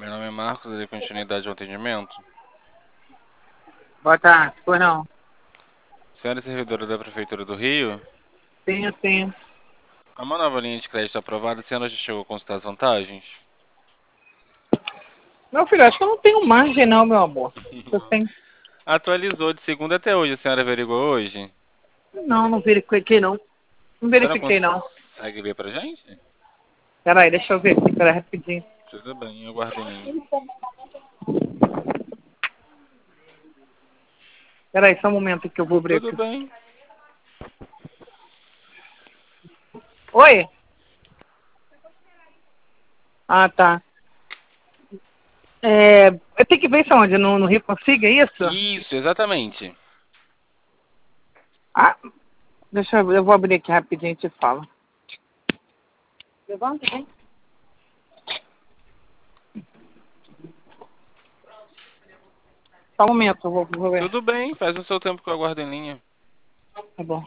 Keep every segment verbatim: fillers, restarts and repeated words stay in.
Meu nome é Marcos, eu dei continuidade ao atendimento. Boa tarde. Pois não. Senhora servidora da Prefeitura do Rio, Sim, sim. há uma nova linha de crédito aprovada, a senhora já chegou a consultar as vantagens? Meu filho, acho que eu não tenho margem não, meu amor. Eu tenho... Atualizou de segunda até hoje, a senhora averigou hoje? Não, não verifiquei não. Não A senhora verifiquei não. consegue ver pra gente? Peraí, deixa eu ver aqui, peraí, rapidinho. Tudo bem, eu guardo em linha. Peraí, só um momento que eu vou abrir Tudo aqui. bem. Oi? Ah, tá. É, eu tenho que ver isso onde? No, no Rio Consiga, é isso? Isso, exatamente. Ah, deixa eu ver, eu vou abrir aqui rapidinho e te falo. Levanta, hein? Só um momento, eu vou, vou ver. Tudo bem, faz o seu tempo que eu aguardo em linha. Tá bom.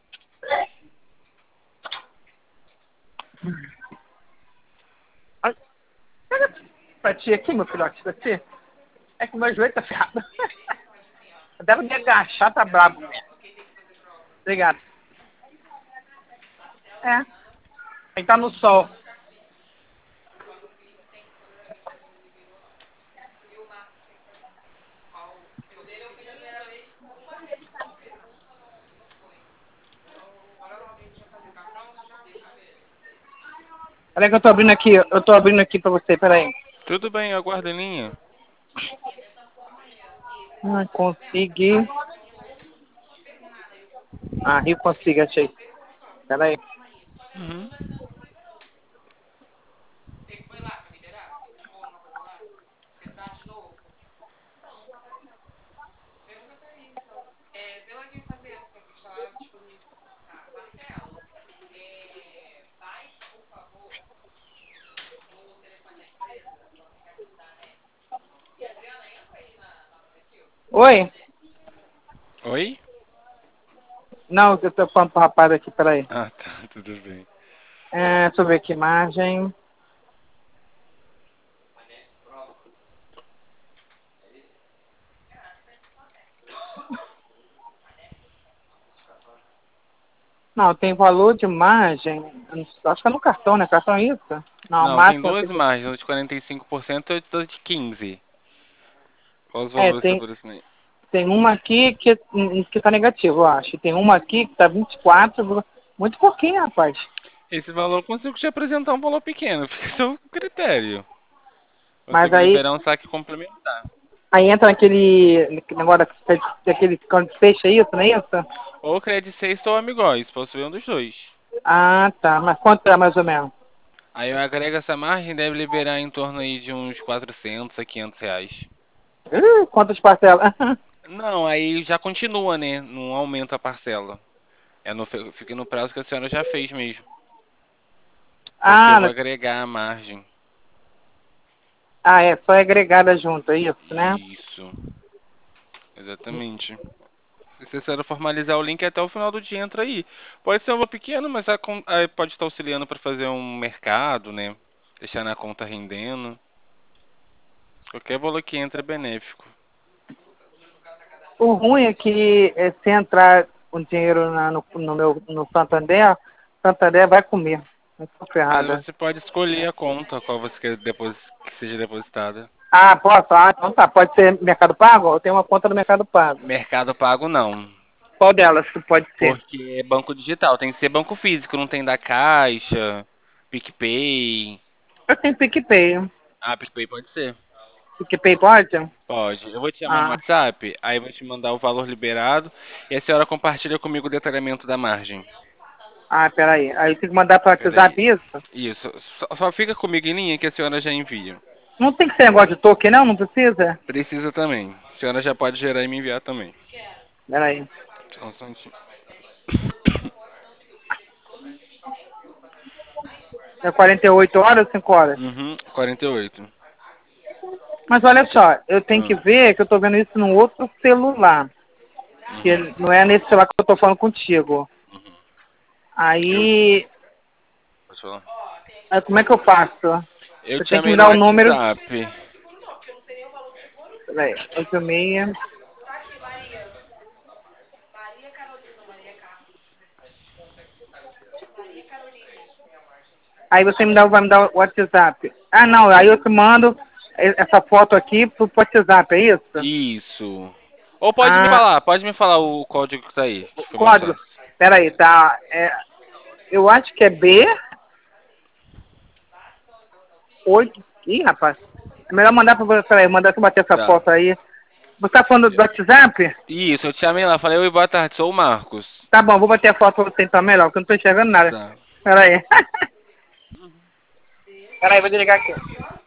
Ai, pega pra ti aqui, meu filhote, pra ti. É que o meu joelho tá ferrado. Eu deve me agachar, tá brabo. Obrigado. É, tem que tá no sol. Peraí que eu tô abrindo aqui, eu tô abrindo aqui pra você, peraí. Tudo bem, eu aguardo em linha. Ah, consegui. Ah, Rio Consigo, achei. Peraí. Uhum. Oi? Oi? Não, eu tô falando pro rapaz aqui, peraí. Ah, tá, tudo bem. É, deixa eu ver aqui, imagem. Não, tem valor de margem. Acho que é no cartão, né? Cartão é isso? Não, Não, tem máximo. duas margens, uma de quarenta e cinco por cento e outra de quinze por cento. Qual os É, valores tem, estabelecidos? tem uma aqui que, que tá negativo, eu acho. Tem uma aqui que tá vinte e quatro. Muito pouquinho, rapaz. Esse valor eu consigo te apresentar um valor pequeno, fica a seu critério. Mas Consigo aí, liberar um saque complementar. aí entra naquele negócio daquele quando fecha isso, não é isso? Ou Credit seis ou Amigóis, posso ver um dos dois. Ah, tá. Mas quanto é mais ou menos? Aí eu agrego essa margem, deve liberar em torno aí de uns quatrocentos a quinhentos reais. Uh, quantas parcelas? Não, aí já continua, né? Não aumenta a parcela. É no, fica no prazo que a senhora já fez mesmo. Porque eu Ah, vou no- agregar a margem. ah, é só agregada junto, é isso, né? Isso, exatamente. Se a senhora formalizar o link até o final do dia, entra aí. Pode ser um valor pequeno, mas a con- aí pode estar auxiliando para fazer um mercado, né? Deixar na conta rendendo. Qualquer valor que entra é benéfico. O ruim é que é, se entrar um dinheiro na- no, no meu no Santander, Santander vai comer. Eu tô Mas ferrada. você pode escolher a conta qual você quer depos- que seja depositada. Ah, posso? Ah, então tá. Pode ser Mercado Pago? Eu tenho uma conta no Mercado Pago. Mercado Pago não, Qual delas que pode ser? porque é banco digital, tem que ser banco físico, não tem da Caixa, PicPay. Eu tenho PicPay. Ah, PicPay pode ser. PicPay pode? Pode. Eu vou te chamar no Ah, WhatsApp, aí eu vou te mandar o valor liberado e a senhora compartilha comigo o detalhamento da margem. ah, peraí. Aí tem que mandar para o Peraí. WhatsApp isso? Isso. Só, só fica comigo em linha que a senhora já envia. Não tem que ser negócio de token, não? Não precisa? Precisa também. A senhora já pode gerar e me enviar também. Peraí. Só um instantinho. É quarenta e oito horas ou cinco horas? Uhum, quarenta e oito. Mas olha só, eu tenho que Hum, ver que eu tô vendo isso num outro celular. Que uhum, não é nesse celular que eu tô falando contigo. uhum. Eu, Aí, posso falar? aí como é que eu faço? Eu Você te tem que me chamei no dar o número. WhatsApp. Peraí, oito e meia. Aí você me dá, vai me dar o WhatsApp. Ah, não, aí eu te mando essa foto aqui pro WhatsApp, é isso? Isso. Ou pode me Ah, falar, pode me falar o código que tá aí, que fica mais código. fácil. Peraí, tá? É, eu acho que é B oito. Ih, rapaz. É melhor mandar pra você. Peraí, mandar você bater essa Tá. foto aí. Você tá falando do WhatsApp? Isso, eu te chamei lá, falei, oi, boa tarde, sou o Marcos. Tá bom, vou bater a foto pra você então melhor, porque eu não tô enxergando nada. Tá. Peraí. Peraí, vou desligar aqui.